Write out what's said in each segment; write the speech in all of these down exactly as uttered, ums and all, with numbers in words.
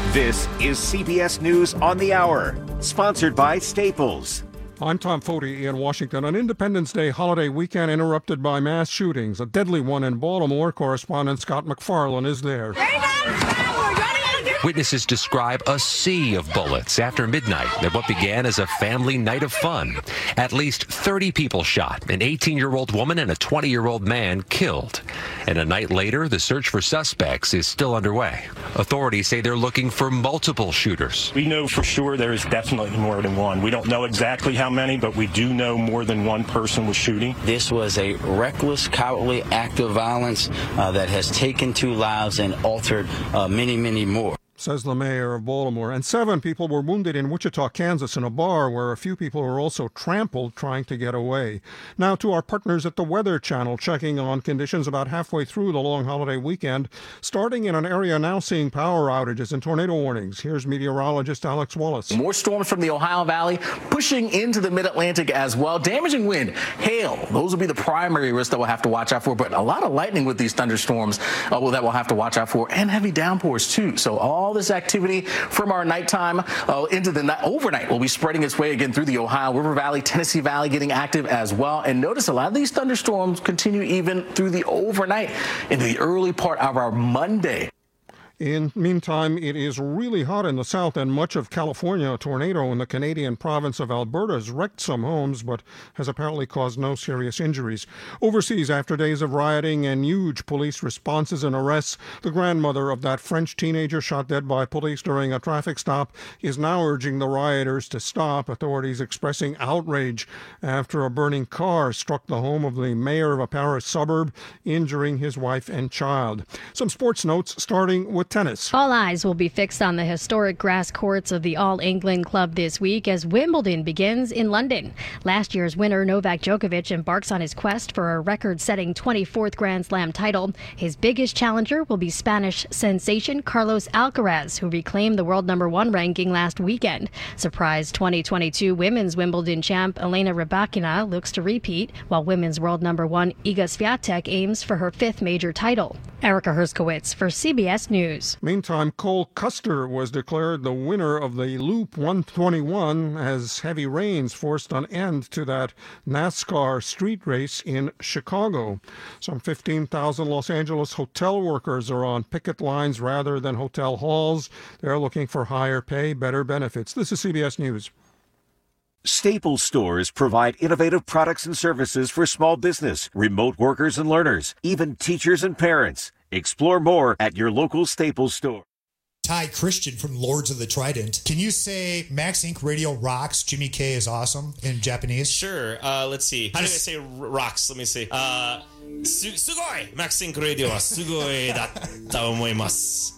This is C B S News on the Hour, sponsored by Staples. I'm Tom Foti in Washington. An Independence Day holiday weekend interrupted by mass shootings. A deadly one in Baltimore. Correspondent Scott McFarlane is there. Witnesses describe a sea of bullets after midnight at what began as a family night of fun. At least thirty people shot, an eighteen-year-old woman and a twenty-year-old man killed. And a night later, the search for suspects is still underway. Authorities say they're looking for multiple shooters. We know for sure there is definitely more than one. We don't know exactly how many, but we do know more than one person was shooting. This was a reckless, cowardly act of violence uh, that has taken two lives and altered uh, many, many more. Says the mayor of Baltimore. And seven people were wounded in Wichita, Kansas, in a bar where a few people were also trampled trying to get away. Now to our partners at the Weather Channel, checking on conditions about halfway through the long holiday weekend, starting in an area now seeing power outages and tornado warnings. Here's meteorologist Alex Wallace. More storms from the Ohio Valley pushing into the mid-Atlantic as well. Damaging wind, hail, those will be the primary risks that we'll have to watch out for. But a lot of lightning with these thunderstorms uh, well, that we'll have to watch out for, and heavy downpours too. So all All this activity from our nighttime uh, into the night, overnight will be spreading its way again through the Ohio River Valley, Tennessee Valley getting active as well. And notice a lot of these thunderstorms continue even through the overnight into the early part of our Monday. In the meantime, it is really hot in the south and much of California. A tornado in the Canadian province of Alberta has wrecked some homes, but has apparently caused no serious injuries. Overseas, after days of rioting and huge police responses and arrests, the grandmother of that French teenager shot dead by police during a traffic stop is now urging the rioters to stop. Authorities expressing outrage after a burning car struck the home of the mayor of a Paris suburb, injuring his wife and child. Some sports notes, starting with tennis. All eyes will be fixed on the historic grass courts of the All England Club this week as Wimbledon begins in London. Last year's winner Novak Djokovic embarks on his quest for a record-setting twenty-fourth Grand Slam title. His biggest challenger will be Spanish sensation Carlos Alcaraz, who reclaimed the world number one ranking last weekend. Surprise twenty twenty-two women's Wimbledon champ Elena Rybakina looks to repeat, while women's world number one Iga Swiatek aims for her fifth major title. Erica Herskowitz for C B S News. Meantime, Cole Custer was declared the winner of the Loop one twenty-one as heavy rains forced an end to that NASCAR street race in Chicago. Some fifteen thousand Los Angeles hotel workers are on picket lines rather than hotel halls. They're looking for higher pay, better benefits. This is C B S News. Staples stores provide innovative products and services for small business, remote workers and learners, even teachers and parents. Explore more at your local Staples store. Ty Christian from Lords of the Trident. Can you say Max Incorporated Radio rocks, Jimmy K is awesome in Japanese? Sure. Uh, let's see. How do I say rocks? Let me see. Uh, su- sugoi! Max Incorporated Radio wa sugoi datta omoimasu.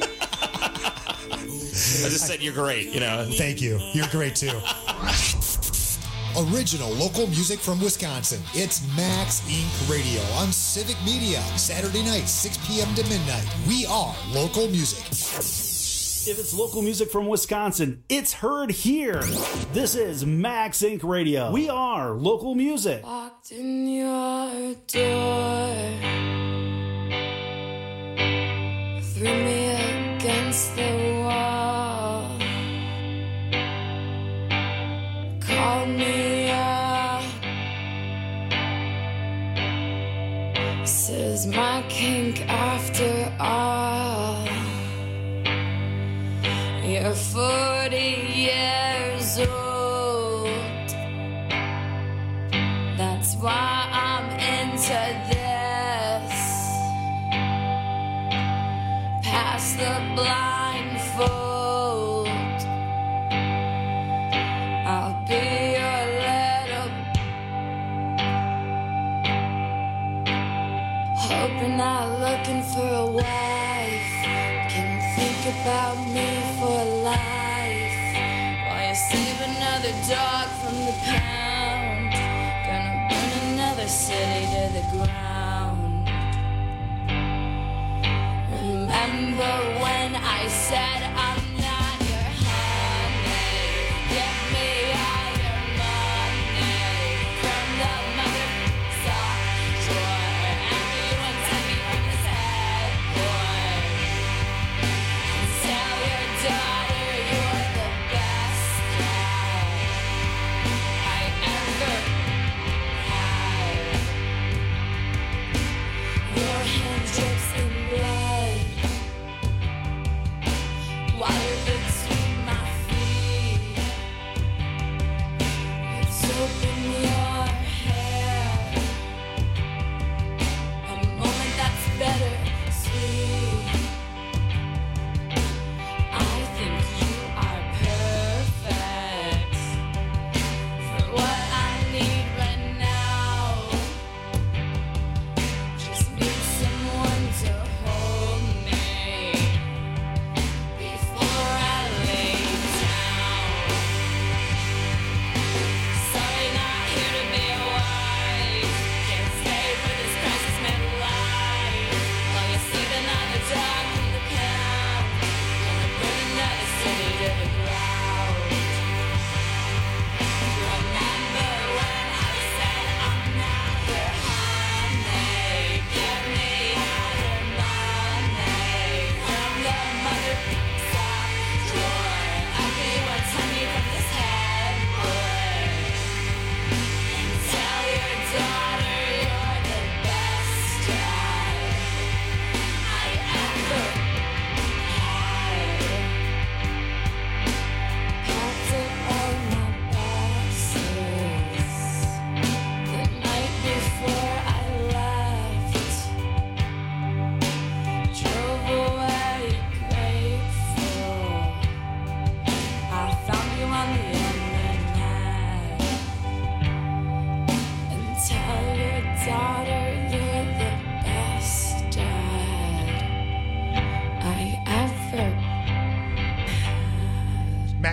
I just said you're great, you know. Thank you. You're great too. Original local music from Wisconsin. It's Max Incorporated Radio on Civic Media. Saturday night, six p.m. to midnight. We are local music. If it's local music from Wisconsin, it's heard here. This is Max Incorporated Radio. We are local music. Walked in your door, threw me against the wall, called me up, says my kink after all. You're forty years old, that's why I'm into this. Pass the blindfold, I'll be your little, hoping not looking for a wife. Can think about me for life while you save another dog from the pound. Gonna burn another city to the ground. Remember when I said I'm not your honey? Get me all your money from the mother drawer. Everyone sent me from this head boy. Tell your dog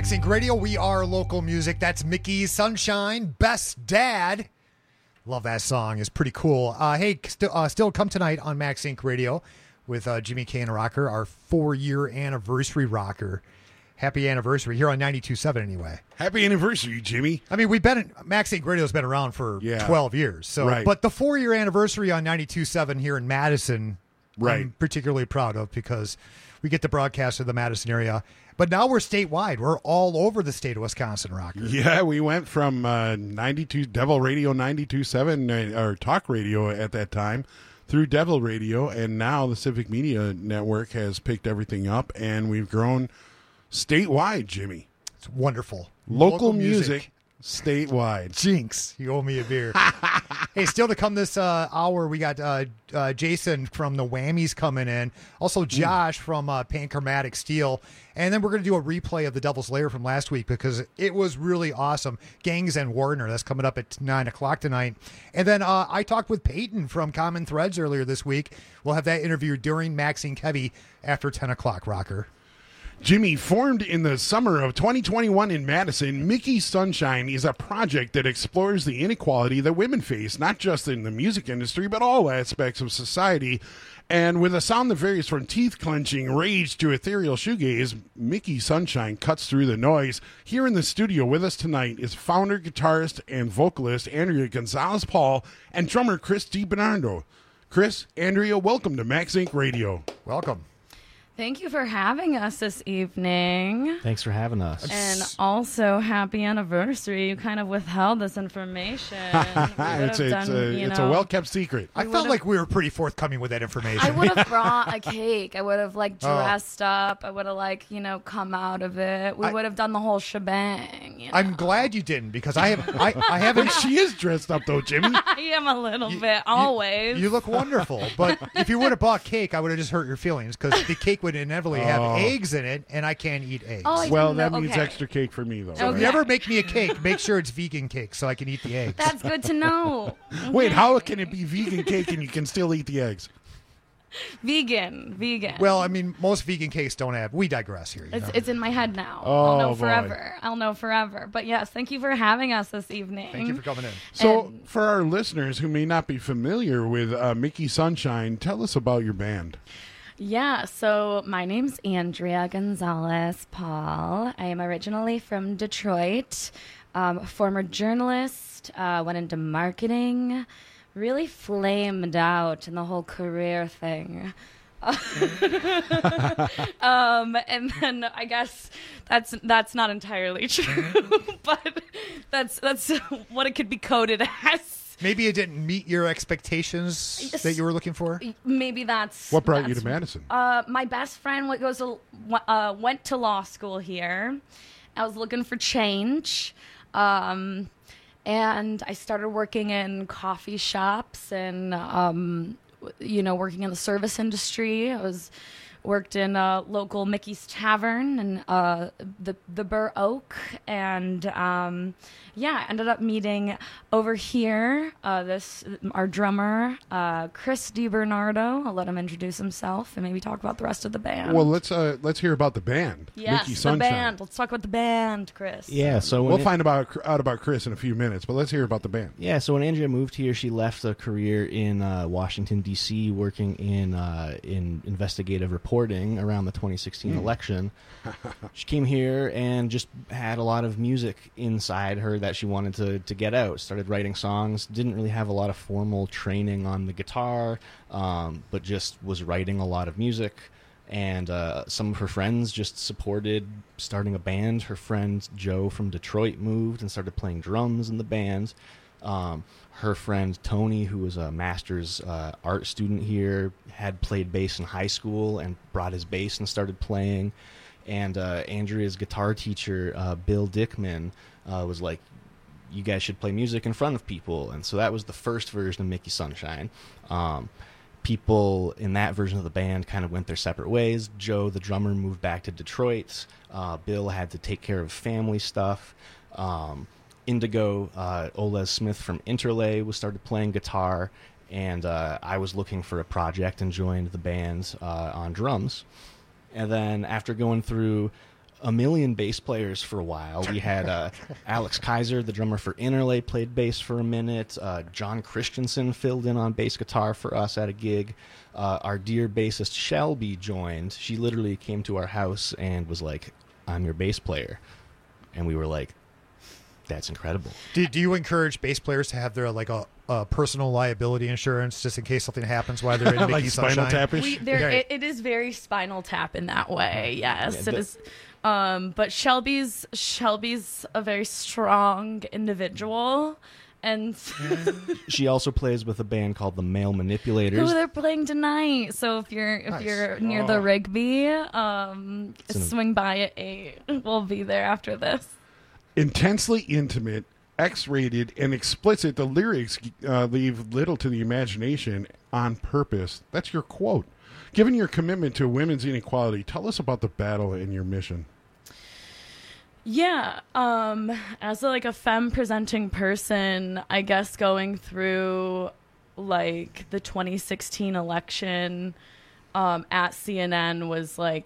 Max Inc Radio. We are local music. That's Mickey Sunshine, Best Dad. Love that song. It's pretty cool. Uh, hey, st- uh, still come tonight on Max Inc Radio with uh, Jimmy K and Rocker, our four-year anniversary rocker. Happy anniversary here on ninety-two point seven anyway. Happy anniversary, Jimmy. I mean, we've been Max Inc Radio's been around for yeah. twelve years. So, right. But the four-year anniversary on ninety-two point seven here in Madison, right. I'm particularly proud of because we get to broadcast in the Madison area. But now we're statewide. We're all over the state of Wisconsin, Rocker. Yeah, we went from uh, ninety-two Devil Radio ninety-two point seven, uh, or talk radio at that time, through Devil Radio, and now the Civic Media Network has picked everything up, and we've grown statewide, Jimmy. It's wonderful. Local, Local music. music, statewide. Jinx, you owe me a beer. Hey, still to come this uh, hour, we got uh, uh, Jason from the Whammies coming in. Also, Josh mm. from uh, Panchromatic Steel. And then we're going to do a replay of the Devil's Lair from last week because it was really awesome. Gangs and Warner, that's coming up at nine o'clock tonight. And then uh, I talked with Peyton from Common Threads earlier this week. We'll have that interview during Max Inc Heavy after ten o'clock, Rocker. Jimmy, formed in the summer of twenty twenty-one in Madison, Mickey Sunshine is a project that explores the inequality that women face, not just in the music industry, but all aspects of society. And with a sound that varies from teeth-clenching rage to ethereal shoegaze, Mickey Sunshine cuts through the noise. Here in the studio with us tonight is founder, guitarist, and vocalist Andrea Gonzalez-Paul and drummer Chris DiBernardo. Chris, Andrea, welcome to Max Inc Radio. Welcome. Thank you for having us this evening. Thanks for having us. And also, happy anniversary. You kind of withheld this information. it's a, done, it's, a, you it's know, a well-kept secret. I felt like we were pretty forthcoming with that information. I would have brought a cake. I would have, like, Oh. dressed up. I would have, like, you know, come out of it. We I- would have done the whole shebang. You know? I'm glad you didn't because I have I, I haven't. She is dressed up, though, Jimmy. I am a little bit, always. You look wonderful, but if you would have bought cake, I would have just hurt your feelings because the cake would inevitably have Oh. eggs in it, and I can't eat eggs. Oh, I well, didn't that know- means okay. extra cake for me, though. So if Okay. you ever make me a cake, make sure it's vegan cake so I can eat the eggs. That's good to know. Wait, Okay. how can it be vegan cake and you can still eat the eggs? Vegan. Vegan. Well, I mean, most vegan cakes don't have. We digress here. You It's, know? it's in my head now. Oh, I'll know boy. forever. I'll know forever. But yes, thank you for having us this evening. Thank you for coming in. So, And- for our listeners who may not be familiar with uh, Mickey Sunshine, tell us about your band. Yeah, so my name's Andrea Gonzalez Paul. I am originally from Detroit, um, former journalist, uh, went into marketing, really flamed out in the whole career thing. um, and then I guess that's that's not entirely true, but that's that's what it could be coded as. Maybe it didn't meet your expectations Yes. that you were looking for. Maybe that's What brought you that's- to Madison? Uh, my best friend went goes to, uh, went to law school here. I was looking for change, um, and I started working in coffee shops and um, you know working in the service industry. I was worked in a local Mickey's Tavern and uh, the the Burr Oak, and um, yeah, ended up meeting over here uh, this our drummer uh, Chris DiBernardo. I'll let him introduce himself and maybe talk about the rest of the band. Well, let's uh, let's hear about the band. yes, Mickey the Sunshine. band. Let's talk about the band, Chris. Yeah, so when We'll it- find about out about Chris in a few minutes, but let's hear about the band. Yeah, so when Andrea moved here, she left a career in uh, Washington D C, working in uh, in investigative reporting around the twenty sixteen Mm. election. She came here and just had a lot of music inside her that she wanted to to get out. Started writing songs. Didn't really have a lot of formal training on the guitar, um, but just was writing a lot of music. And uh, some of her friends just supported starting a band. Her friend Joe from Detroit moved and started playing drums in the band. Um, her friend Tony, who was a master's uh, art student here, had played bass in high school and brought his bass and started playing. And uh, Andrea's guitar teacher, uh, Bill Dickman, uh, was like, you guys should play music in front of people. And so that was the first version of Mickey Sunshine. Um, people in that version of the band kind of went their separate ways. Joe, the drummer, moved back to Detroit. Uh, Bill had to take care of family stuff. Um, Indigo, uh, Oles Smith from Interlay was started playing guitar, and uh, I was looking for a project and joined the band uh, on drums. And then after going through a million bass players for a while. We had uh, Alex Kaiser, the drummer for Interlay, played bass for a minute. Uh, John Christensen filled in on bass guitar for us at a gig. Uh, our dear bassist Shelby joined. She literally came to our house and was like, "I'm your bass player," and we were like, "That's incredible." Do, do you encourage bass players to have their like a, a personal liability insurance just in case something happens while they're in Like Mickey Spinal Sunshine? Tapish? We, there, Okay. it, it is very Spinal Tap in that way. Yes, Yeah, it the- is. Um, but Shelby's Shelby's a very strong individual, and She also plays with a band called the Male who Manipulators. they're playing tonight. So if you're if Nice. you're near Oh. the Rigby, um, It's an- swing by at eight. We'll be there after this. Intensely intimate, X-rated, and explicit, the lyrics uh, leave little to the imagination on purpose. That's your quote. Given your commitment to women's inequality, tell us about the battle and your mission. Yeah, um, as a, like a femme presenting person, I guess going through like the twenty sixteen election um, at C N N was like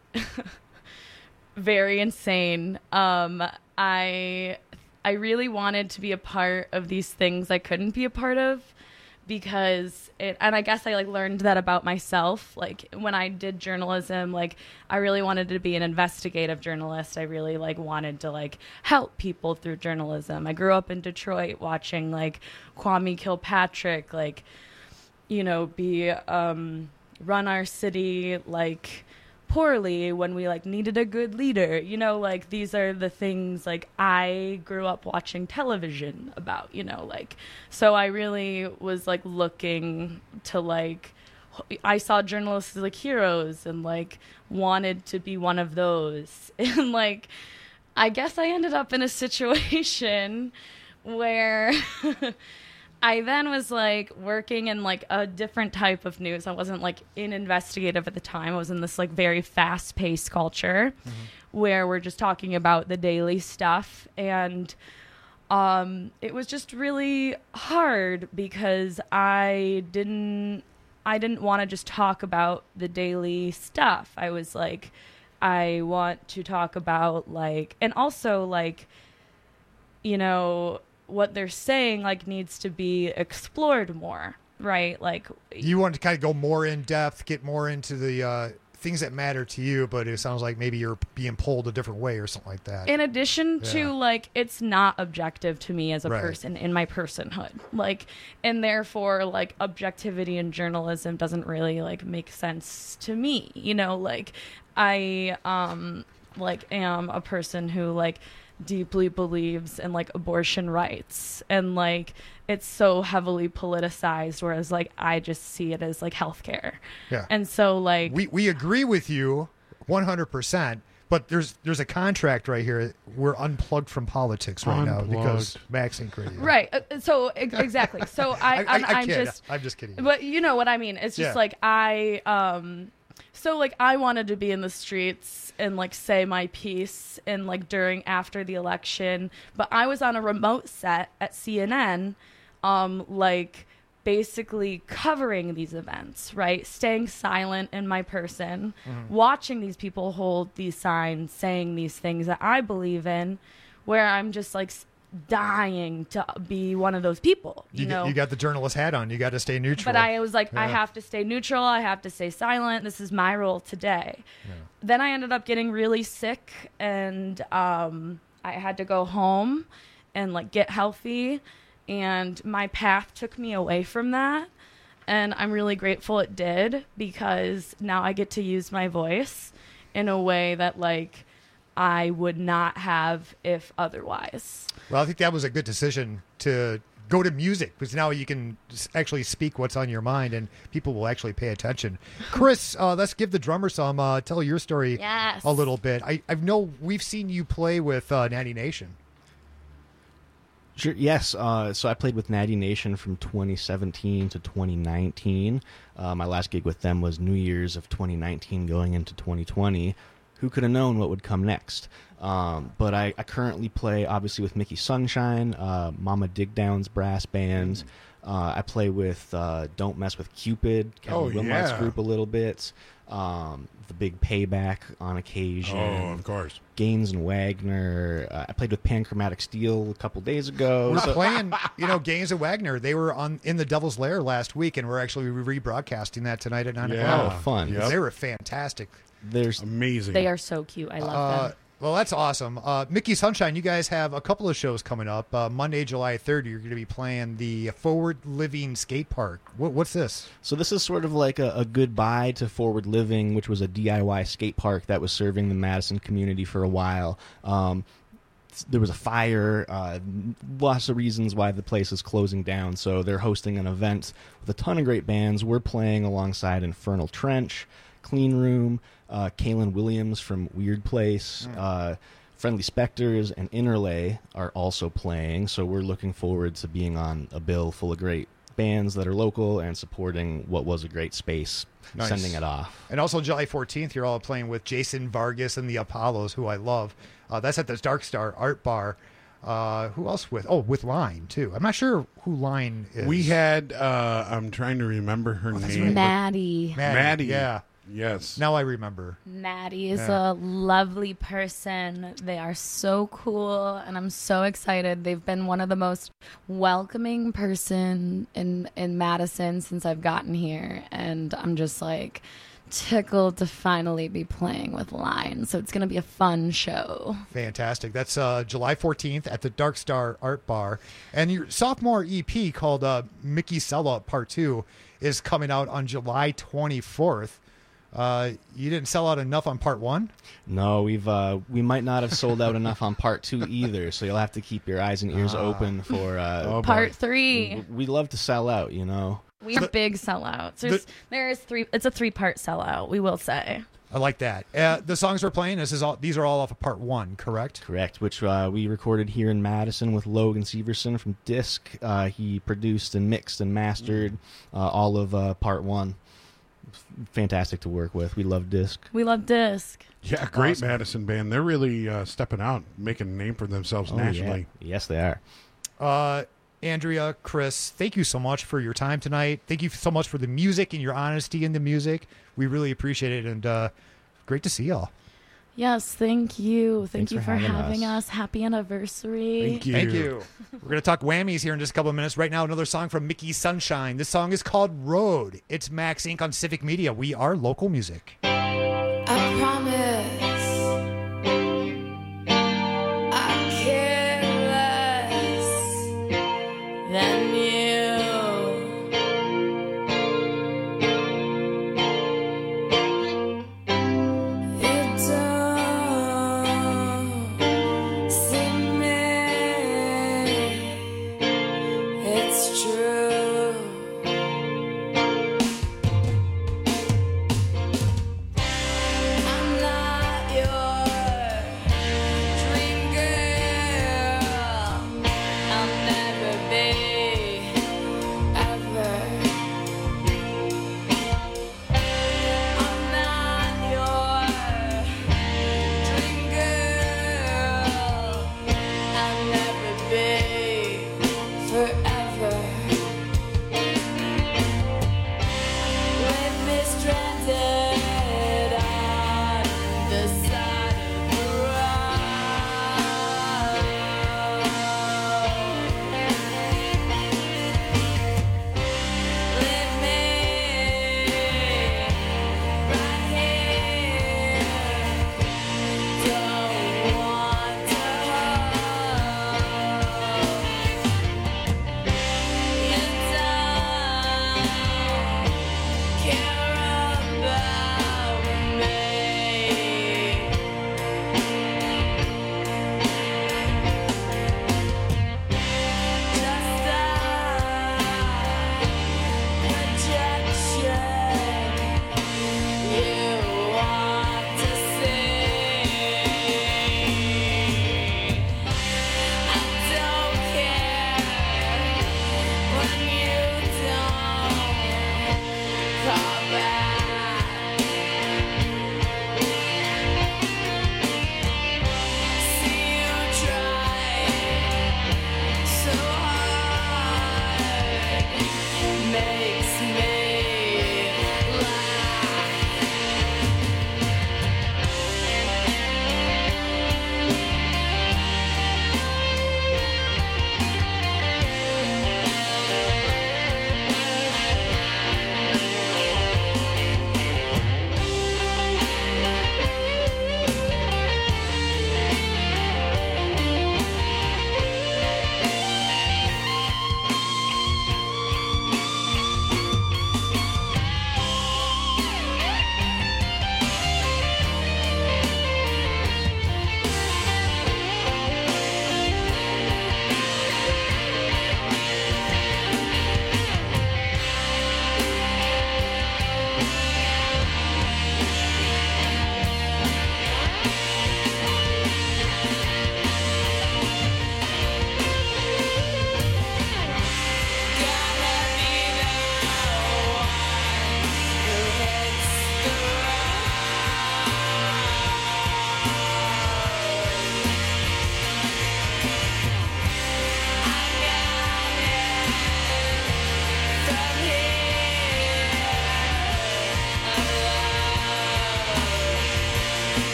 very insane. Um, I I really wanted to be a part of these things I couldn't be a part of because it, and I guess I like learned that about myself. Like when I did journalism, like I really wanted to be an investigative journalist. I really like wanted to like help people through journalism. I grew up in Detroit watching like Kwame Kilpatrick, like, you know, be, um, run our city like poorly when we like needed a good leader, you know, like these are the things like I grew up watching television about, you know, like, so I really was like looking to like, I saw journalists as like heroes and like wanted to be one of those. And like, I guess I ended up in a situation where I then was like working in like a different type of news. I wasn't like in investigative at the time. I was in this like very fast paced culture mm-hmm. where we're just talking about the daily stuff. And um, it was just really hard because I didn't, I didn't want to just talk about the daily stuff. I was like, I want to talk about like, and also like, you know, what they're saying like needs to be explored more, right? Like You want to kind of go more in depth, get more into the uh, things that matter to you, but it sounds like maybe you're being pulled a different way or something like that. in addition Yeah. to like it's not objective to me as a Right. person in my personhood, like, and therefore like objectivity in journalism doesn't really like make sense to me, you know, like I um like am a person who like deeply believes in like abortion rights and like it's so heavily politicized, whereas like I just see it as like healthcare. Yeah. And so like we we agree with you one hundred percent, but there's there's a contract right here. We're unplugged from politics right now because Max Inc Radio. right. Uh, so ex- exactly. So I, I- I- I'm, I I'm kid. just I'm just kidding. But you know what I mean? It's just Yeah. like I um so like I wanted to be in the streets and like say my piece and like during after the election, but I was on a remote set at C N N um like basically covering these events, right? Staying silent in my person, Mhm. watching these people hold these signs saying these things that I believe in, where I'm just like s- dying to be one of those people, you, You, know. you got the journalist hat on. You got to stay neutral. But I was like, I Yeah. have to stay neutral. I have to stay silent. This is my role today. Then I ended up getting really sick, and um, I had to go home and like get healthy. And my path took me away from that. And I'm really grateful it did, because now I get to use my voice in a way that like I would not have if otherwise. Well, I think that was a good decision to go to music, because now you can s- actually speak what's on your mind and people will actually pay attention. Chris, uh, let's give the drummer some, uh, tell your story Yes. a little bit. I, I know we've seen you play with uh, Natty Nation. Sure. Yes. Uh, so I played with Natty Nation from twenty seventeen to twenty nineteen. Uh, my last gig with them was New Year's of twenty nineteen going into twenty twenty. Who could have known what would come next? Um, but I, I currently play, obviously, with Mickey Sunshine, uh, Mama Digdown's brass band, Uh, I play with uh, Don't Mess with Cupid, Kevin Oh, Wilmot's yeah. group a little bit. Um, the Big Payback on occasion. Oh, of course. Gaines and Wagner. Uh, I played with Panchromatic Steel a couple days ago. We're So- playing, you know, Gaines and Wagner. They were on in the Devil's Lair last week, and we're actually rebroadcasting that tonight at nine Yeah. o'clock. Oh, fun. Yep. They were fantastic. There's amazing. They are so cute. I love Uh, them. well, that's awesome. Uh, Mickey Sunshine, you guys have a couple of shows coming up. Uh, Monday, July third, you're going to be playing the Forward Living Skate Park. What, what's this? So this is sort of like a, a goodbye to Forward Living, which was a D I Y skate park that was serving the Madison community for a while. Um, there was a fire, uh, lots of reasons why the place is closing down. So they're hosting an event with a ton of great bands. We're playing alongside Infernal Trench, Clean Room, uh, Kaylin Williams from Weird Place, uh, Friendly Spectres, and Interlay are also playing. So we're looking forward to being on a bill full of great bands that are local and supporting what was a great space, Nice. sending it off. And also July fourteenth, you're all playing with Jason Vargas and the Apollos, who I love. Uh, that's at the Dark Star Art Bar. Uh, who else with? Oh, with Line, too. I'm not sure who Line is. We had, uh, I'm trying to remember her that's name. right. Maddie. Maddie. Maddie. Yeah. Yes. Now I remember. Maddie is Yeah. a lovely person. They are so cool, and I'm so excited. They've been one of the most welcoming person in in Madison since I've gotten here, and I'm just like tickled to finally be playing with Line. So it's gonna be a fun show. Fantastic. That's uh, July fourteenth at the Dark Star Art Bar. And your sophomore E P called uh, Mickey Sellout Part two is coming out on July twenty-fourth. Uh, you didn't sell out enough on Part one? No, we've uh, we might not have sold out enough on part two either. So you'll have to keep your eyes and ears Ah. open for uh, Oh, Part three. We, we love to sell out, you know. We're big sellouts. There's, there is three. It's a three part sellout. We will say. I like that. Uh, the songs we're playing, this is all. These are all off of Part one, correct? Correct, which uh, we recorded here in Madison with Logan Severson from Disc. Uh, he produced and mixed and mastered uh, all of uh, part one. Fantastic to work with. We love Disc. We love Disc. Yeah, great Awesome. Madison band. They're really uh, stepping out, making a name for themselves Oh, yeah. nationally. Yes, they are. Uh, Andrea, Chris, thank you so much for your time tonight. Thank you so much for the music and your honesty in the music. We really appreciate it, and uh, great to see y'all. Yes, thank you. Thank Thanks you for for having having us. us. Happy anniversary. Thank you. We're going to talk whammies here in just a couple of minutes. Right now, another song from Mickey Sunshine. This song is called Road. It's Max Incorporated on Civic Media. We are local music. I promise I care less than you. You don't see me. It's true.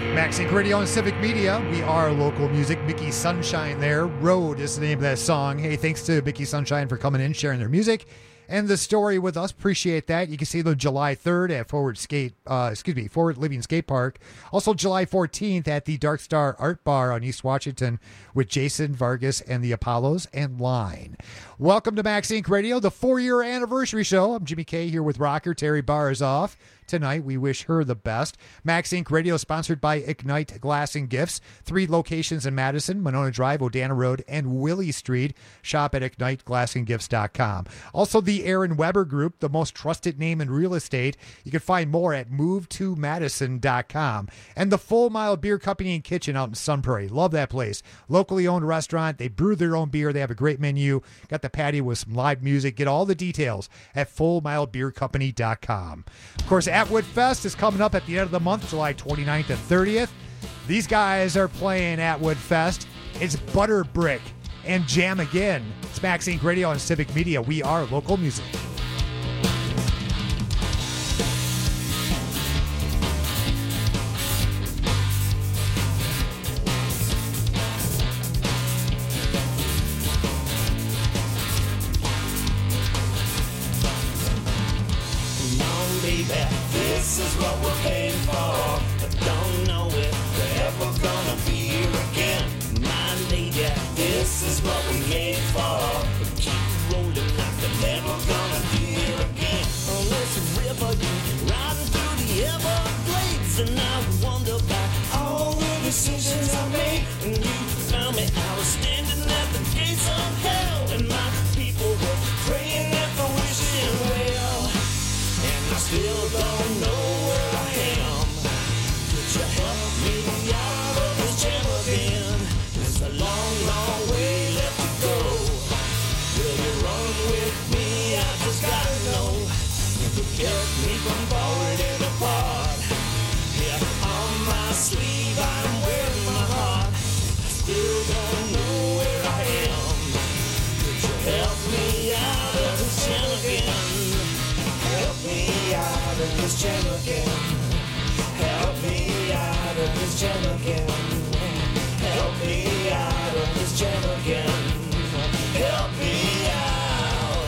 Maxink Radio and Civic Media. We are local music. Mickey Sunshine there. Road is the name of that song. Hey, thanks to Mickey Sunshine for coming in, sharing their music and the story with us. Appreciate that. You can see them July third at Forward Skate, uh, excuse me, Forward Living Skate Park. Also July fourteenth at the Dark Star Art Bar on East Washington with Jason Vargas and the Apollos and Line. Welcome to Maxink Radio, the four-year anniversary show. I'm Jimmy K here with rocker Terry Barzov. Tonight, we wish her the best. Maxink Radio is sponsored by Ignite Glass and Gifts. Three locations in Madison, Monona Drive, Odana Road, and Willie Street. Shop at ignite glass and gifts dot com. Also, the Aaron Weber Group, the most trusted name in real estate. You can find more at move to madison dot com. And the Full Mile Beer Company and Kitchen out in Sun Prairie. Love that place. Locally owned restaurant. They brew their own beer. They have a great menu. Got the patio with some live music. Get all the details at full mile beer company dot com. Of course, Atwood Fest is coming up at the end of the month, July twenty-ninth and thirtieth. These guys are playing Atwood Fest. It's Butter Brick and Jam Again. It's Maxink Radio and Civic Media. We are local music. This is what we're paying for. I don't know if we're ever gonna be here again. My lady, this is what we made for. Keep rolling like we're never gonna be here again. On this river, you riding through the Everglades, and I wonder about all the decisions I made. And you found me, I was standing at the gates of hell, and my people were praying at the wishing well. And I still don't know where I am. Could you help me out of this jam again? There's a long, long way left to go. Will you run with me? I just gotta know. You could get me from falling apart. Yeah, on my sleeve I'm wearing my heart. I still don't know where I am. Could you help me out of this jam again? Help me out of this jam again. Help me out of this jam again. Help me out of this jam again. Help me out.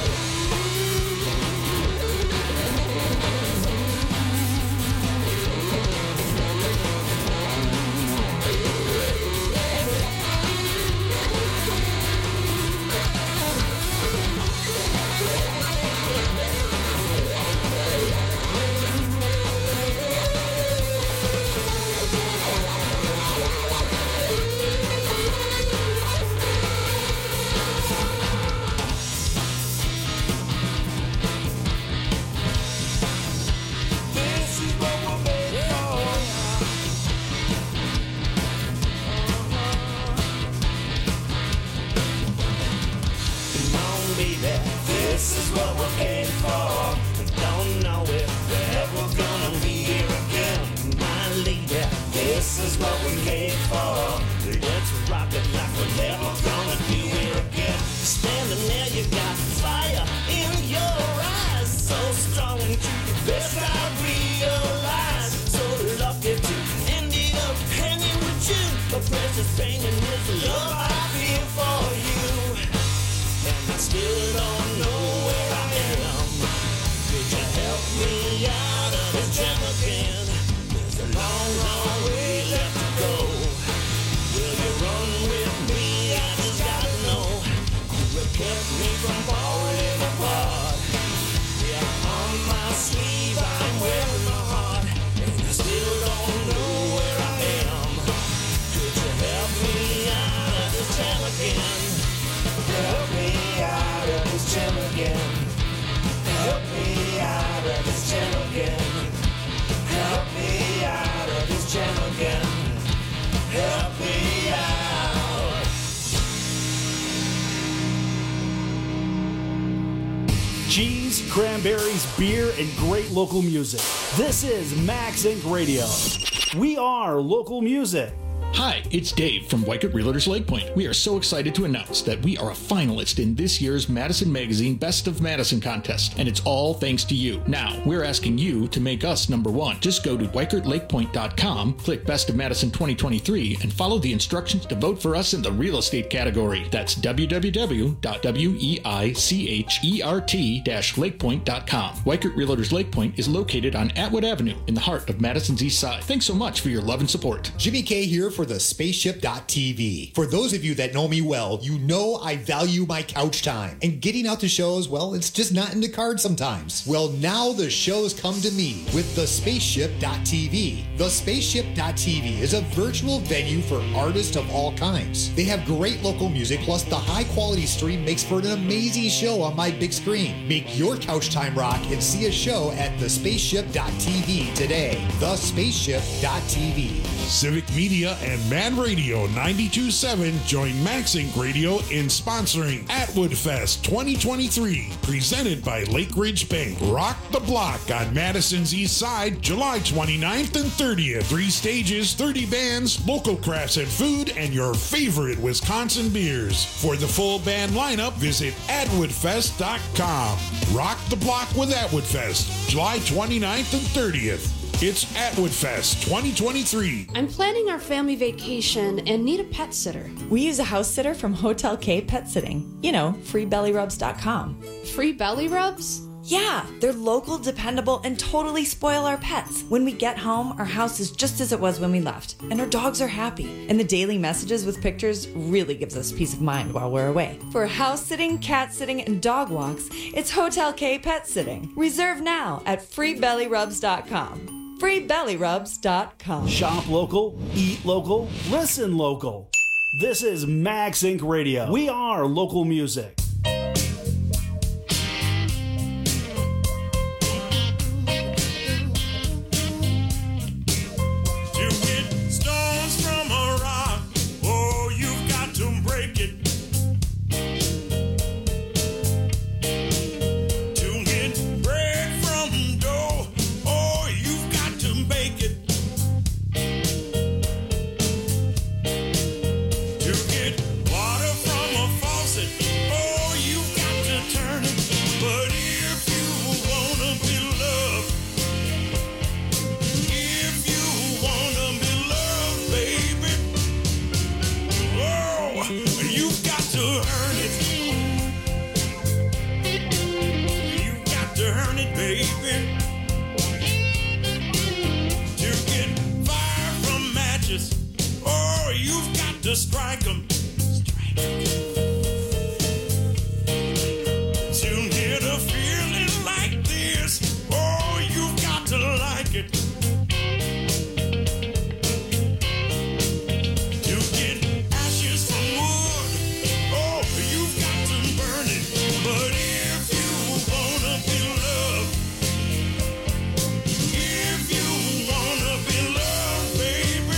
This is what we're paying for. Don't know if we're ever gonna be here again. My lady, this is what we came for. Let's rock it like we're never gonna be here again. Standing there, you got fire in your eyes, so strong and true, the best I realize. So lucky to end up hanging with you. The precious pain and this love I feel for you. And I still don't know where I am. Could you help me out of this jam again? There's a long, long way left to go. Will you run with me? I just gotta know. You have kept me from falling apart. Yeah, on my sleeve I'm wearing my heart. And I still don't know where I am. Could you help me out of this jam again? Help me out of this jam again. Help me out of this jam again. Help me out of this jam again. Help me out. Cheese, cranberries, beer, and great local music. This is Maxink Radio. We are local music. Hi, it's Dave from Wycott Realtors Lake Point. We are so excited to announce that we are a finalist in this year's Madison Magazine Best of Madison contest, and it's all thanks to you. Now, we're asking you to make us number one. Just go to wycott lake point dot com, click Best of Madison twenty twenty-three, and follow the instructions to vote for us in the real estate category. That's w w w dot weichert dash lake point dot com. Wycott Realtors Lake Point is located on Atwood Avenue in the heart of Madison's East Side. Thanks so much for your love and support. Jimmy K here for the spaceship dot t v. For those of you that know me well, you know I value my couch time. And getting out to shows, well, it's just not in the cards sometimes. Well, now the shows come to me with the spaceship dot t v. The spaceship dot t v is a virtual venue for artists of all kinds. They have great local music, plus the high quality stream makes for an amazing show on my big screen. Make your couch time rock and see a show at the spaceship dot t v today. the spaceship dot t v. Civic Media and Mad Radio ninety-two point seven join Max Inc Radio in sponsoring Atwood Fest twenty twenty-three, presented by Lake Ridge Bank. Rock the Block on Madison's East Side, July twenty-ninth and thirtieth. Three stages, thirty bands, local crafts and food, and your favorite Wisconsin beers. For the full band lineup, visit atwood fest dot com. Rock the Block with Atwood Fest, July twenty-ninth and thirtieth. It's Atwood Fest twenty twenty-three. I'm planning our family vacation and need a pet sitter. We use a house sitter from Hotel K Pet Sitting. You know, free belly rubs dot com. Free belly rubs? Yeah, they're local, dependable, and totally spoil our pets. When we get home, our house is just as it was when we left, and our dogs are happy. And the daily messages with pictures really gives us peace of mind while we're away. For house sitting, cat sitting, and dog walks, it's Hotel K Pet Sitting. Reserve now at free belly rubs dot com. free belly rubs dot com. Shop local, eat local, listen local. This is Max Inc Radio. We are local music. Strike 'em. Strike 'em. To get a feeling like this, oh, you've got to like it. To get ashes from wood, oh, you've got to burn it. But if you wanna be loved, if you wanna be loved, baby,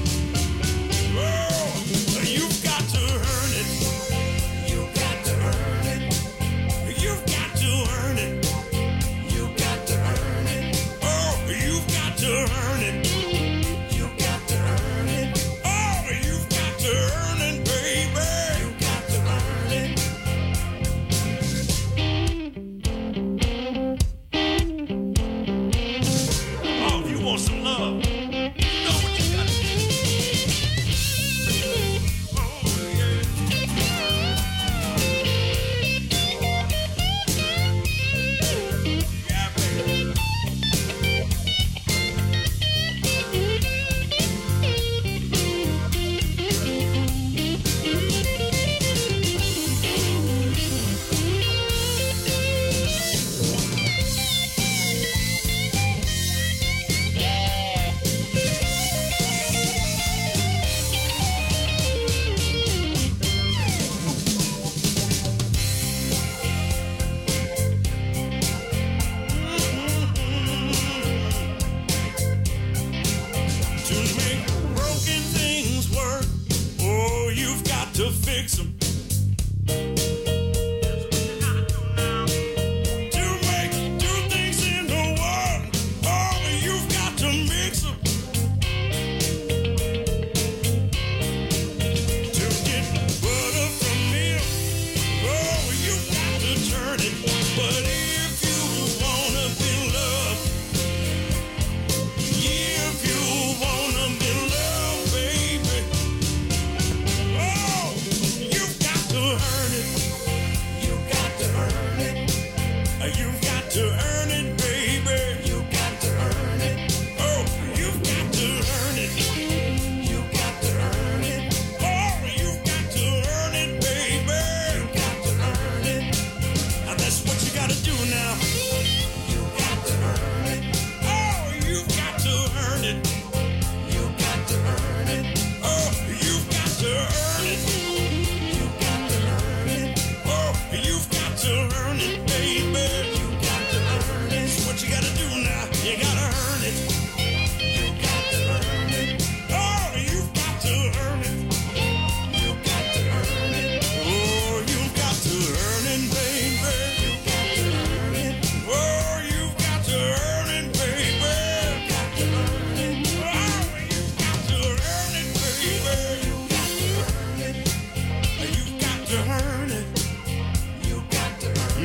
oh, you've got to earn it. You got to earn it. You've got to earn it. You got to earn it. Oh, you've got to earn it. You got to earn it. Oh, you've got to earn it, baby. You got to earn it. Oh, if you want some love, you know what you got to do.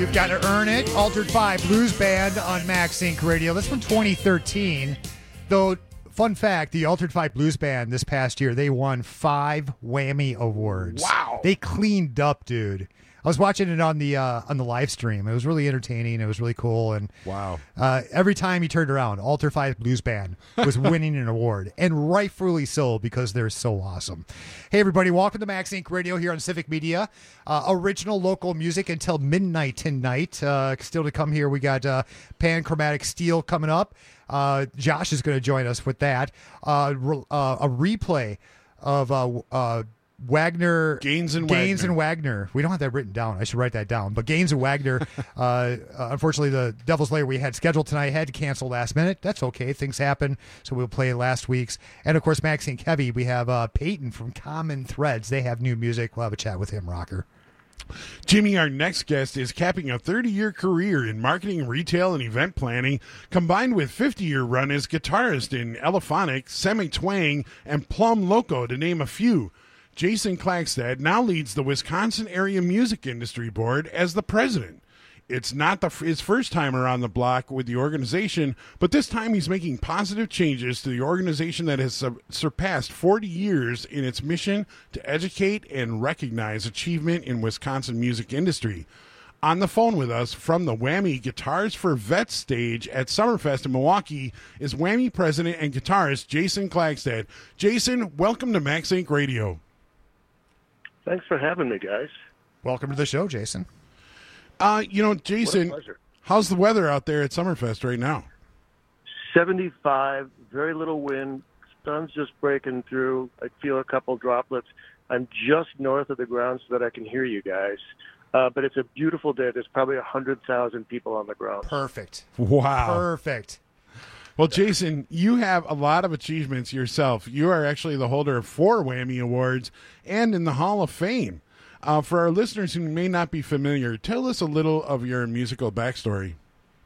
You've got to earn it. Altered Five Blues Band on Max Inc Radio. That's from twenty thirteen. Though, fun fact, the Altered Five Blues Band this past year, they won five Whammy Awards. Wow. They cleaned up, dude. I was watching it on the uh, on the live stream. It was really entertaining. It was really cool. And wow, uh, every time you turned around, Alter Five Blues Band was winning an award, and rightfully so because they're so awesome. Hey, everybody, welcome to Max Inc Radio here on Civic Media. Uh, original local music until midnight tonight. Uh, still to come here, we got uh, Panchromatic Steel coming up. Uh, Josh is going to join us with that. Uh, re- uh, a replay of uh, uh, Wagner Gaines and Gaines Wagner. and Wagner. We don't have that written down. I should write that down. But Gaines and Wagner, uh, uh, unfortunately, the Devil's Lair we had scheduled tonight had to cancel last minute. That's okay. Things happen. So we'll play last week's. And of course, Max and Kevy, we have uh, Peyton from Common Threads. They have new music. We'll have a chat with him, Rocker. Jimmy, our next guest, is capping a thirty-year career in marketing, retail, and event planning, combined with fifty-year run as guitarist in Elephonic, Semi-Twang, and Plum Loco, to name a few. Jason Klagstad now leads the Wisconsin Area Music Industry Board as the president. It's not the, his first time around the block with the organization, but this time he's making positive changes to the organization that has sub- surpassed forty years in its mission to educate and recognize achievement in Wisconsin music industry. On the phone with us from the Whammy Guitars for Vets stage at Summerfest in Milwaukee is Whammy president and guitarist Jason Klagstad. Jason, welcome to Max Inc Radio. Thanks for having me, guys. Welcome to the show, Jason. Uh, you know, Jason, What a pleasure. how's the weather out there at Summerfest right now? seventy-five, very little wind, sun's just breaking through. I feel a couple droplets. I'm just north of the ground so that I can hear you guys. Uh, but it's a beautiful day. There's probably one hundred thousand people on the ground. Perfect. Wow. Perfect. Well, Jason, you have a lot of achievements yourself. You are actually the holder of four Whammy Awards and in the Hall of Fame. Uh, for our listeners who may not be familiar, tell us a little of your musical backstory.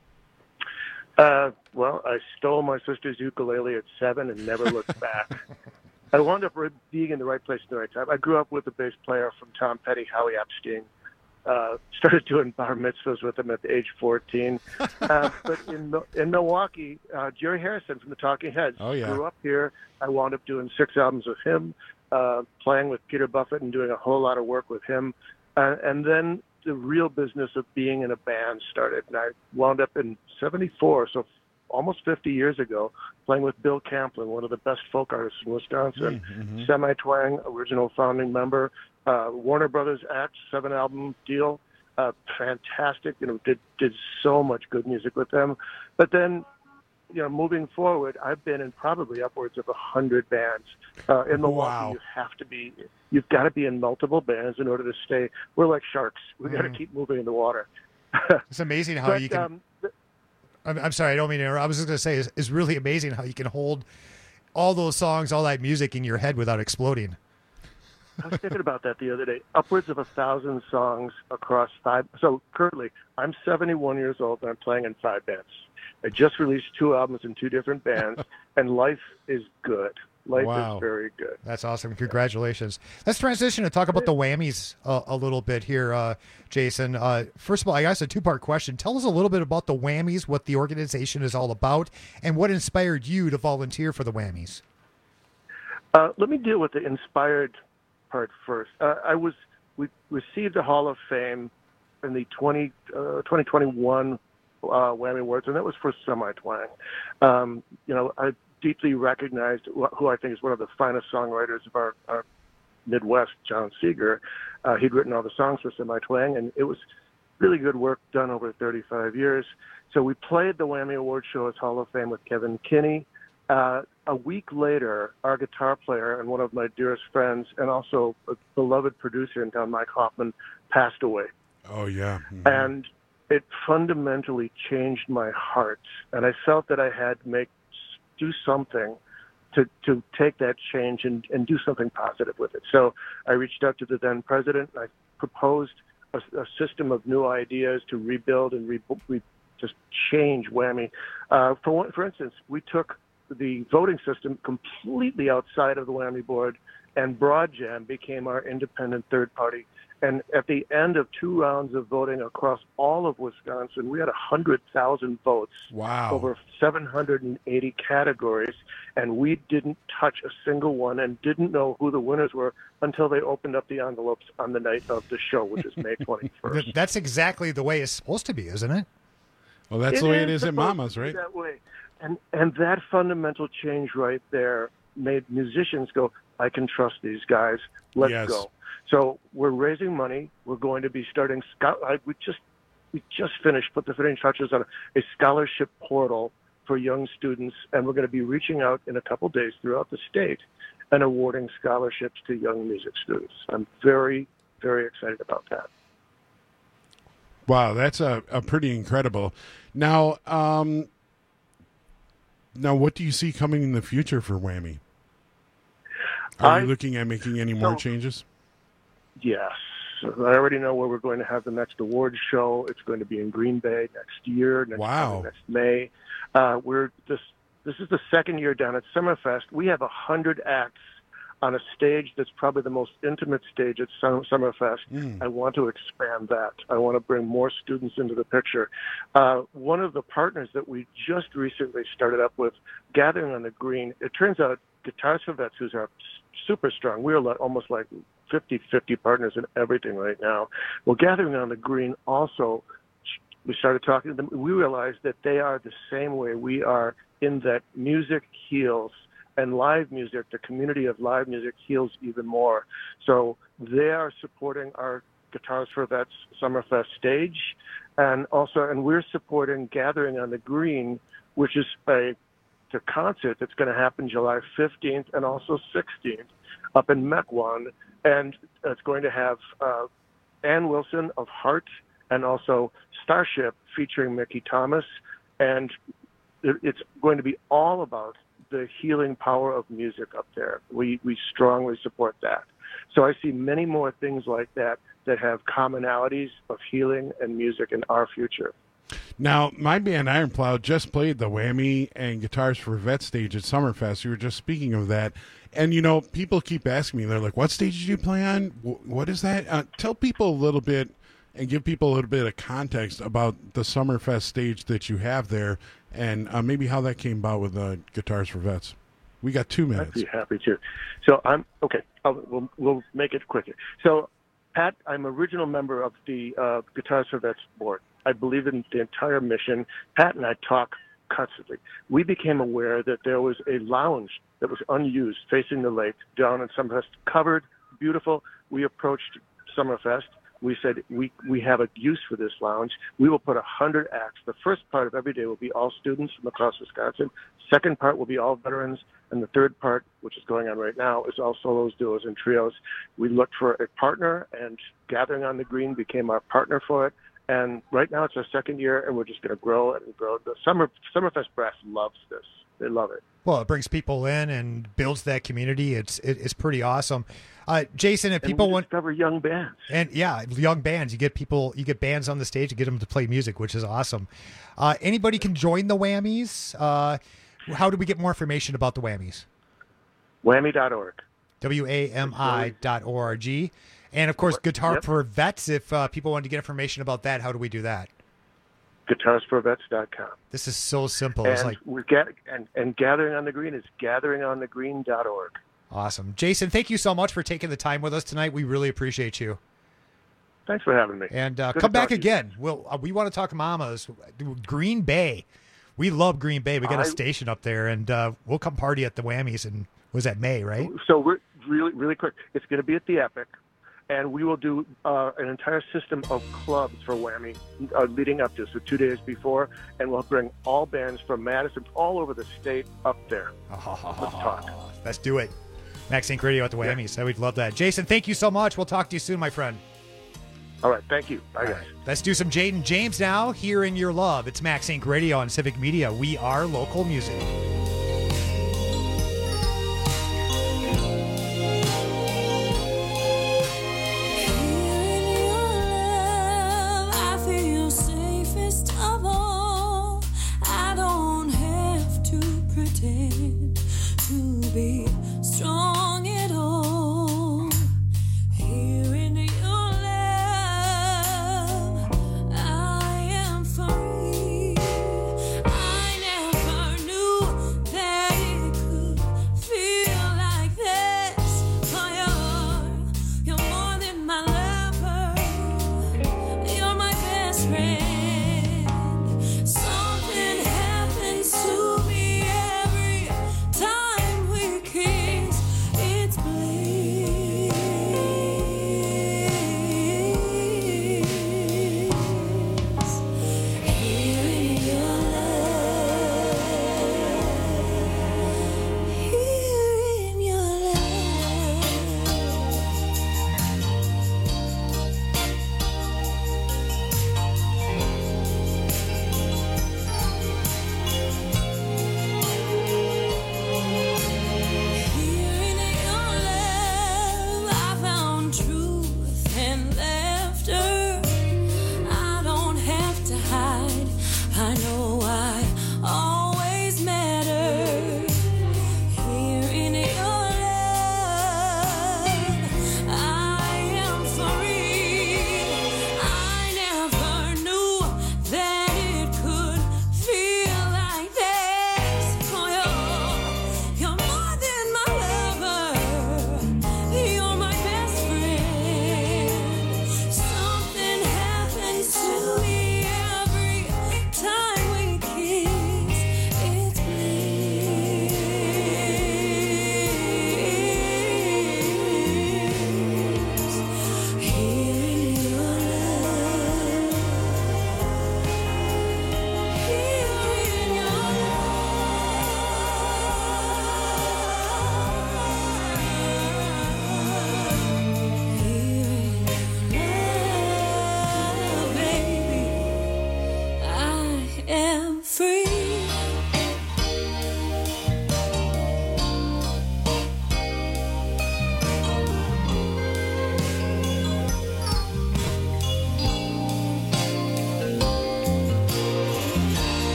Uh, well, I stole my sister's ukulele at seven and never looked back. I wound up being in the right place at the right time. I grew up with a bass player from Tom Petty, Howie Epstein. Uh, started doing bar mitzvahs with him at the age fourteen. Uh, but in in Milwaukee, uh, Jerry Harrison from the Talking Heads Oh, yeah. grew up here. I wound up doing six albums with him, uh, playing with Peter Buffett and doing a whole lot of work with him. Uh, and then the real business of being in a band started. And I wound up in seventy-four, so almost fifty years ago, playing with Bill Camplin, one of the best folk artists in Wisconsin, Mm-hmm. Semi-Twang, original founding member, uh, Warner Brothers Act, seven album deal, uh, fantastic, you know, did, did so much good music with them. But then, you know, moving forward, I've been in probably upwards of a hundred bands. Uh, in Milwaukee, Wow. you have to be, you've got to be in multiple bands in order to stay. We're like sharks. We got to Mhm. keep moving in the water. It's amazing how But, you can. um, th- I'm, I'm sorry, I don't mean to interrupt. I was just going to say, it's, it's really amazing how you can hold all those songs, all that music in your head without exploding. I was thinking about that the other day. Upwards of a thousand songs across five. So currently, I'm seventy-one years old and I'm playing in five bands. I just released two albums in two different bands, and life is good. Life Wow. is very good. That's awesome. Congratulations. Let's transition and talk about the Whammies uh, a little bit here, uh, Jason. Uh, first of all, I guess a two-part question. Tell us a little bit about the Whammies, what the organization is all about, and what inspired you to volunteer for the Whammies. Uh, let me deal with the inspired part first. Uh, I was we received a Hall of Fame in the twenty, uh, twenty twenty-one uh, Whammy Awards, and that was for Semi-Twang. Um, you know, I deeply recognized wh- who I think is one of the finest songwriters of our, our Midwest, John Seeger. Uh, he'd written all the songs for Semi-Twang, and it was really good work done over thirty-five years. So we played the Whammy Award show as Hall of Fame with Kevin Kinney. Uh, a week later, our guitar player and one of my dearest friends, and also a beloved producer in town, Mike Hoffman, passed away. Oh, yeah. Mhm. And it fundamentally changed my heart. And I felt that I had to make do something to, to take that change and, and do something positive with it. So I reached out to the then president. And I proposed a, a system of new ideas to rebuild and re, re, just change Whammy. Uh, for one, for instance, we took the voting system completely outside of the Whammy board and Broad Jam became our independent third party. And at the end of two rounds of voting across all of Wisconsin, we had one hundred thousand votes. Wow. Over seven hundred eighty categories, and we didn't touch a single one and didn't know who the winners were until they opened up the envelopes on the night of the show, which is May twenty-first. That's exactly the way it's supposed to be, isn't it? Well, that's It the way it is is at supposed Mama's, to be right? That way. And, and that fundamental change right there made musicians go, I can trust these guys. Let's Yes. go. So we're raising money. We're going to be starting. Scout, I, we just we just finished, put the finishing touches on a, a scholarship portal for young students, and we're going to be reaching out in a couple days throughout the state and awarding scholarships to young music students. I'm very, very excited about that. Wow, that's a, a pretty incredible. Now, um, now, what do you see coming in the future for Whammy? Are I- you looking at making any more So- changes? Yes. I already know where we're going to have the next awards show. It's going to be in Green Bay next year, next, Wow. next May. Uh, we're this. This is the second year down at Summerfest. We have a hundred acts on a stage that's probably the most intimate stage at Sum- Summerfest. Mm. I want to expand that. I want to bring more students into the picture. Uh, one of the partners that we just recently started up with, Gathering on the Green, it turns out Guitars for Vets, who's our super strong, we're like, almost like fifty-fifty partners in everything right now. Well, Gathering on the Green also, we started talking to them. We realized that they are the same way we are, in that music heals, and live music, the community of live music, heals even more. So they are supporting our Guitars for Vets Summerfest stage, and also, and we're supporting Gathering on the Green, which is a the concert that's going to happen July fifteenth and also sixteenth up in Mequon, and it's going to have uh, Ann Wilson of Heart and also Starship featuring Mickey Thomas, and it- it's going to be all about the healing power of music up there. We we strongly support that. So I see many more things like that that have commonalities of healing and music in our future. Now, my band Iron Plow just played the Whammy and Guitars for Vets stage at Summerfest. You were just speaking of that. And, you know, people keep asking me, they're like, what stage did you play on? Wh- What is that? Uh, tell people a little bit and give people a little bit of context about the Summerfest stage that you have there, and uh, maybe how that came about with uh, Guitars for Vets. We got two I'd minutes. be happy to. So I'm okay. I'll, we'll we'll make it quicker. So, Pat, I'm original member of the uh, Guitars for Vets board. I believe in the entire mission. Pat and I talk constantly. We became aware that there was a lounge that was unused facing the lake down in Summerfest, covered, beautiful. We approached Summerfest. We said, we, we have a use for this lounge. We will put one hundred acts. The first part of every day will be all students from across Wisconsin. Second part will be all veterans. And the third part, which is going on right now, is all solos, duos, and trios. We looked for a partner, and Gathering on the Green became our partner for it. And right now it's our second year, and we're just going to grow it and grow. The Summer Summerfest brass loves this. They love it. Well, it brings people in and builds that community. It's it, it's pretty awesome. Uh, Jason, if And people we want discover young bands, and yeah, young bands, you get people, you get bands on the stage, you get them to play music, which is awesome. Uh, anybody can join the Whammies. Uh, how do we get more information about the Whammies? Whammy dot org. W A M I dot O R G. And, of course, Guitar Yep. for Vets. If uh, people want to get information about that, how do we do that? Guitars for Vets dot com. This is so simple. And It's like we get and, and Gathering on the Green is gathering on the green dot org. awesome. Jason, thank you so much for taking the time with us tonight. We really appreciate you. Thanks for having me. And uh, Good come to back talk to you. again. We'll, uh, we want to talk Mamas. Green Bay. We love Green Bay. We got a I- station up there, and uh, we'll come party at the Whammies. And was that May, right? So we're really, really quick. It's going to be at the Epic, and we will do uh, an entire system of clubs for Whammy uh, leading up to, so two days before, and we'll bring all bands from Madison, all over the state, up there. Let's talk. Let's do it. Max Inc Radio at the Whammies. I would love that. Jason, thank you so much. We'll talk to you soon, my friend. All right, thank you. Bye, guys. Let's do some Jaden James now here in Your Love. It's Max Inc Radio on Civic Media. We are local music. I feel safest of all. I don't have to pretend to be strong at all.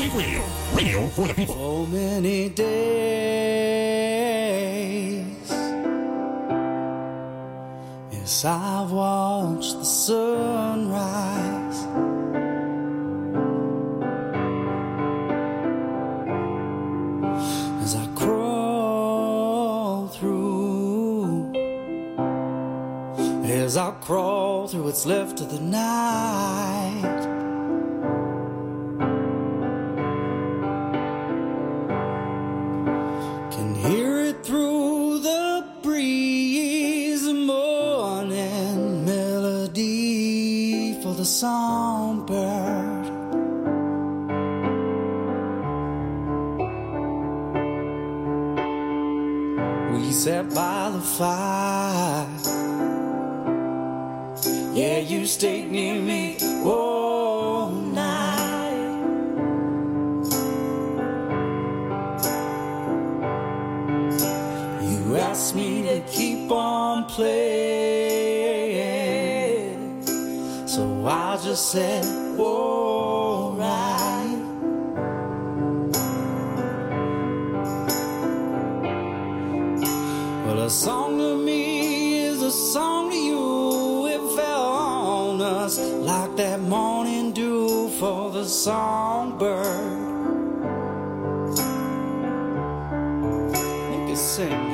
Inc Radio. Radio for the people. So many days, yes, I've watched the sunrise. As I crawl through, as I crawl through what's left of the night. Can hear it through the breeze, the morning melody for the songbird. We sat by the fire. Yeah, you stayed near me all night. You asked me to keep on playing, so I just said, all right. Well, a song to me is a song to you. It fell on us like that morning dew for the songbird. You can sing that.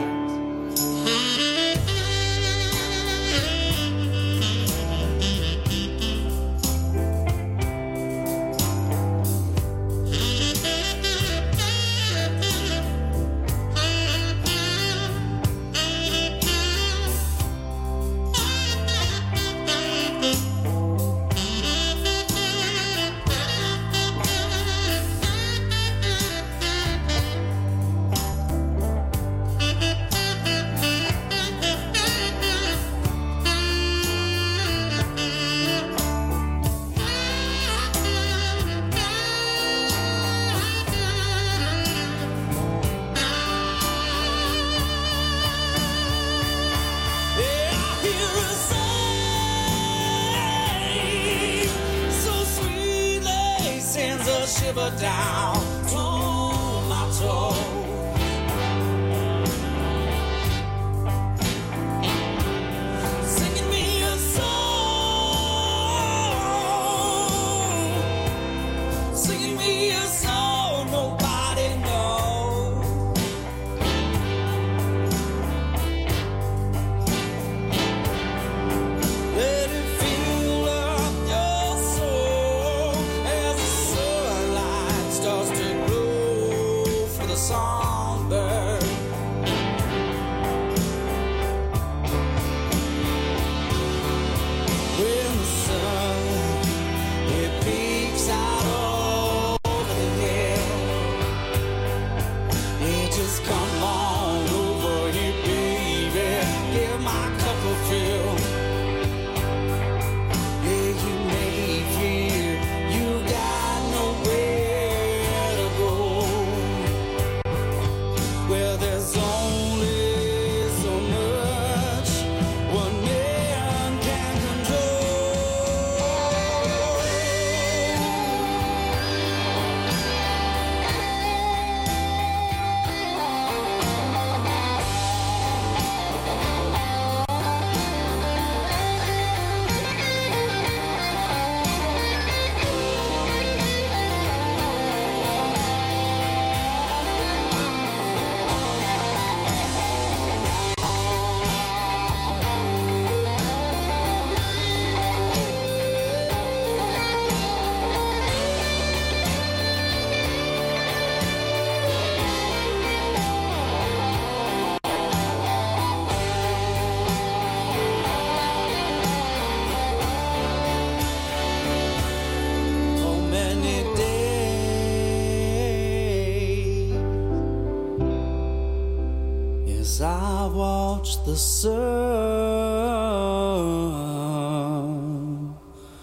Shiver down to my toe. Singing me a song, singing me a song nobody knows. Let it fill up your soul as the sunlight starts to glow for the songbird. When the sun, it peeks out over the hill, it just come on over here, baby, give my cup a fill. Yeah, you made here, you got nowhere to go. Well, there's only so much one man can so many days. Yes, I watched the sun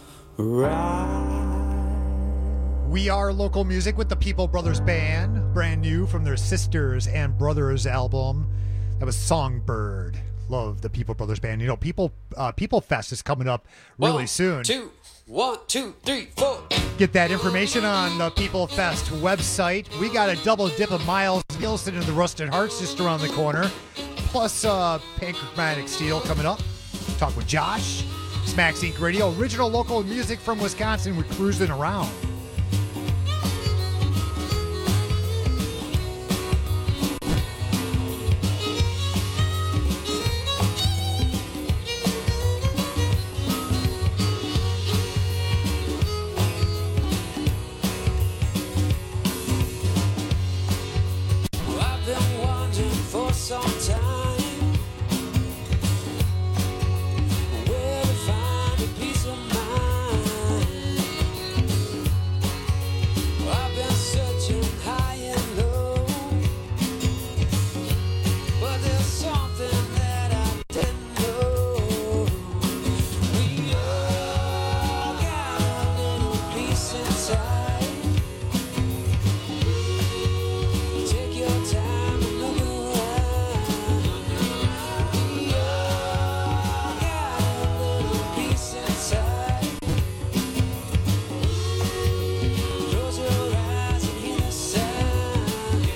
rise. We are local music with the People Brothers Band, brand new from their Sisters and Brothers album. That was Songbird. love the People Brothers Band. You know, People uh, People Fest is coming up really One, soon. Two, one, two, three, four. Get that information on the People Fest website. We got a double dip of Miles Nielsen and the Rusted Hearts just around the corner. Plus uh, Panchromatic Steel coming up. Talk with Josh. Smacks Incorporated. Radio. Original local music from Wisconsin. We're cruising around. I've been wondering for some time where to find a peace of mind. I've been searching high and low, but there's something that I didn't know. We all got a little peace inside. Take your time and look around. We all got a little peace inside. Close your eyes and hear the sound.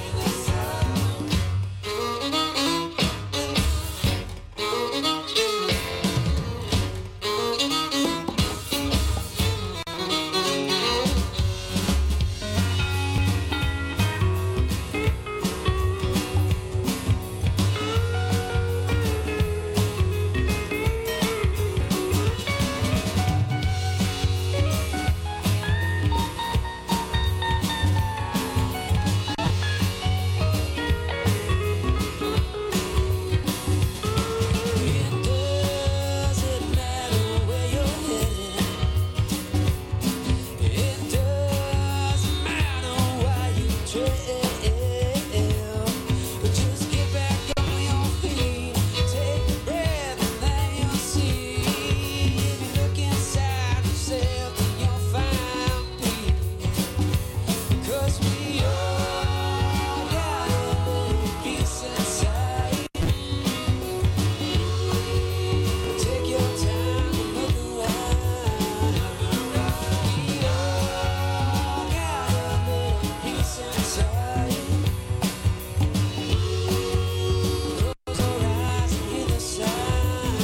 It doesn't matter where you're headed. It doesn't matter why you trail. But just get back on your feet. Take a breath and then you'll see. If you look inside yourself, then you'll find peace. 'Cause we all got a little peace inside. Take your time and look around. We all got a little peace inside. Close your eyes and hear the sound.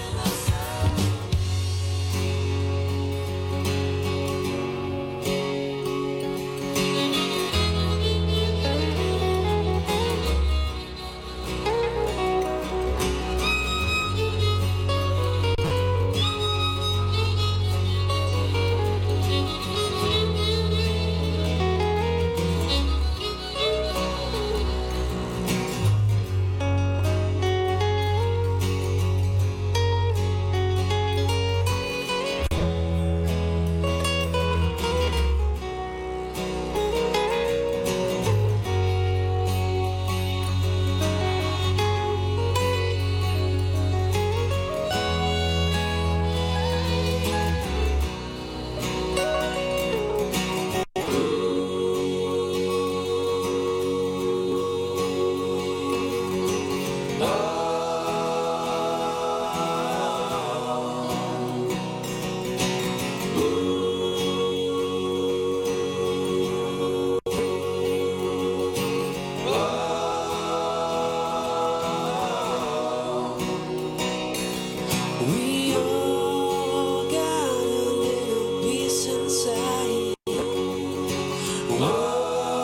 We all got a little peace inside. Whoa.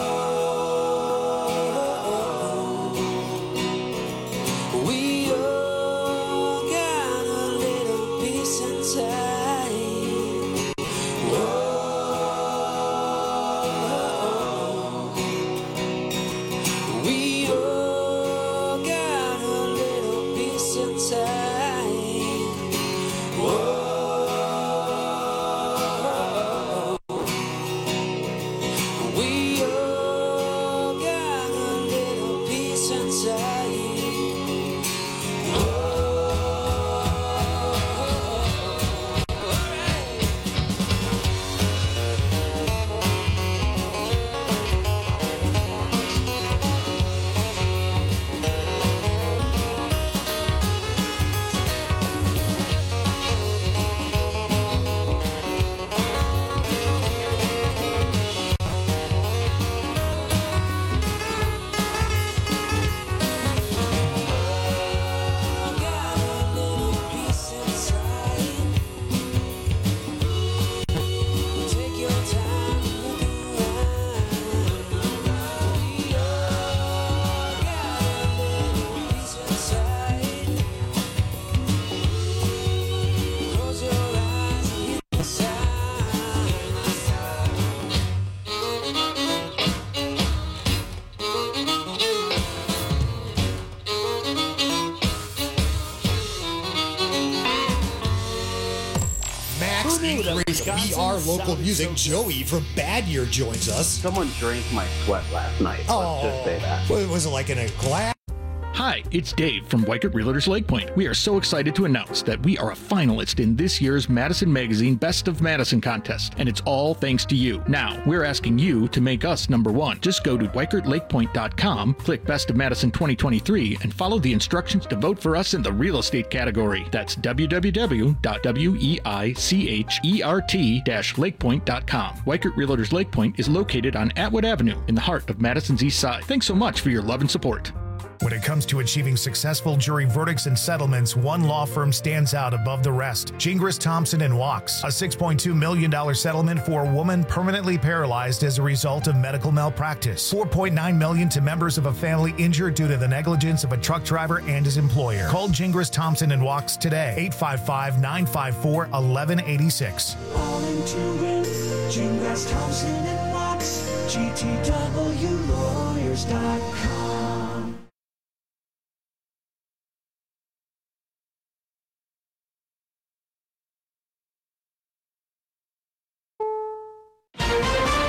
We all got a little peace inside. Whoa. We all got a little peace inside. We all got a little peace inside. Who knew that Great We Are Local Music. Joey from Bad Year joins us. Someone drank my sweat last night. Oh, Let's just say that. What, was it like in a glass? Hi, it's Dave from Weikert Realtors Lake Point. We are so excited to announce that we are a finalist in this year's Madison Magazine Best of Madison contest, and it's all thanks to you. Now, we're asking you to make us number one. Just go to Weikert Lake Point dot com, click Best of Madison twenty twenty-three, and follow the instructions to vote for us in the real estate category. That's w w w dot weikert dash lake point dot com. Weikert Realtors Lake Point is located on Atwood Avenue in the heart of Madison's East Side. Thanks so much for your love and support. When it comes to achieving successful jury verdicts and settlements, one law firm stands out above the rest. Gingras, Thompson and Wachs. A six point two million dollars settlement for a woman permanently paralyzed as a result of medical malpractice. four point nine million dollars to members of a family injured due to the negligence of a truck driver and his employer. Call Gingras, Thompson and Wachs today. eight five five, nine five four, one one eight six. All into it. Gingras, Thompson and Wachs. G T W lawyers dot com.